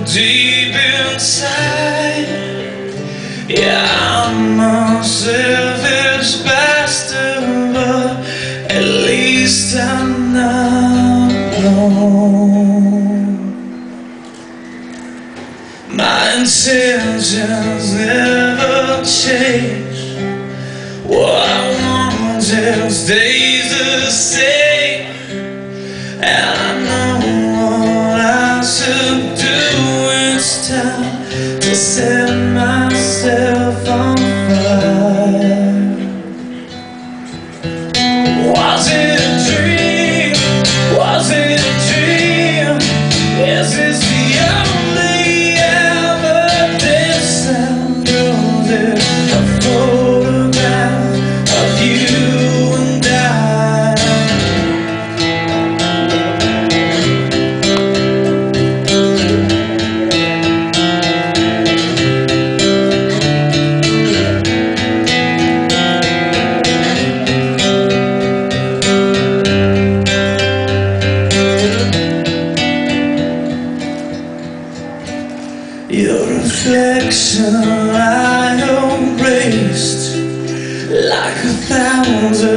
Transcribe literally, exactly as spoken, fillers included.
deep inside. Yeah, I'm a selfish bastard, but at least I'm not alone. My intentions never change. What I want just stays the same. And I know what I should do. It's time to set myself on fire. Was it a dream? Was it a dream? Is this the only evidence that proves it? A photograph of you and I. Your reflection I embraced like a thousand